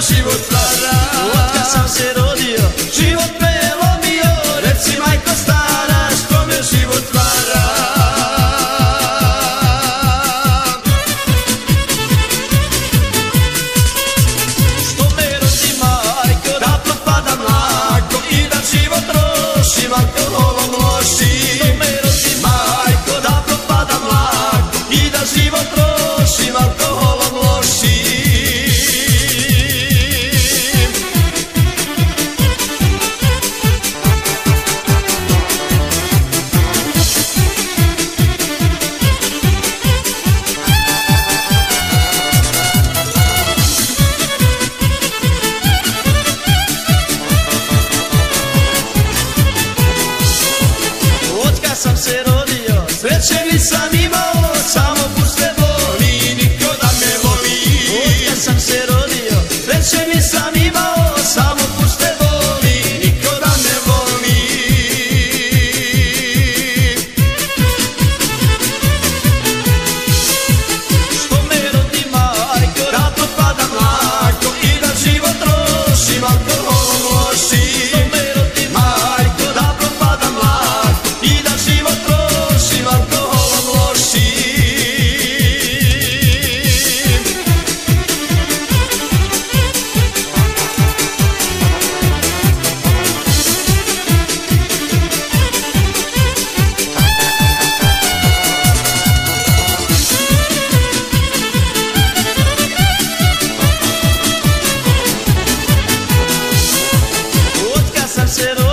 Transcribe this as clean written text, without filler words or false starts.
život stvara. Otkad sam se rodio, Život me je lomio, reci majko stara, što me život stvara. Što me rodi majko, da propadam lako i da život trošim alkoholom lošim. što me rodi Majko, da propadam lako i da život trošim alkoholom lošim. Otkad sam se rodio, Sreće nisam imao, samo puste boli, niko da me voli. otkad sam se rodio, Sreće nisam imao, samo puste boli, niko da me voli. što me rodi majko, Da propadam lako i da život trošim alkoholom lošim. što me rodi Majko, da propadam lako i da život trošim alkoholom lošim. otkad sam se rodio.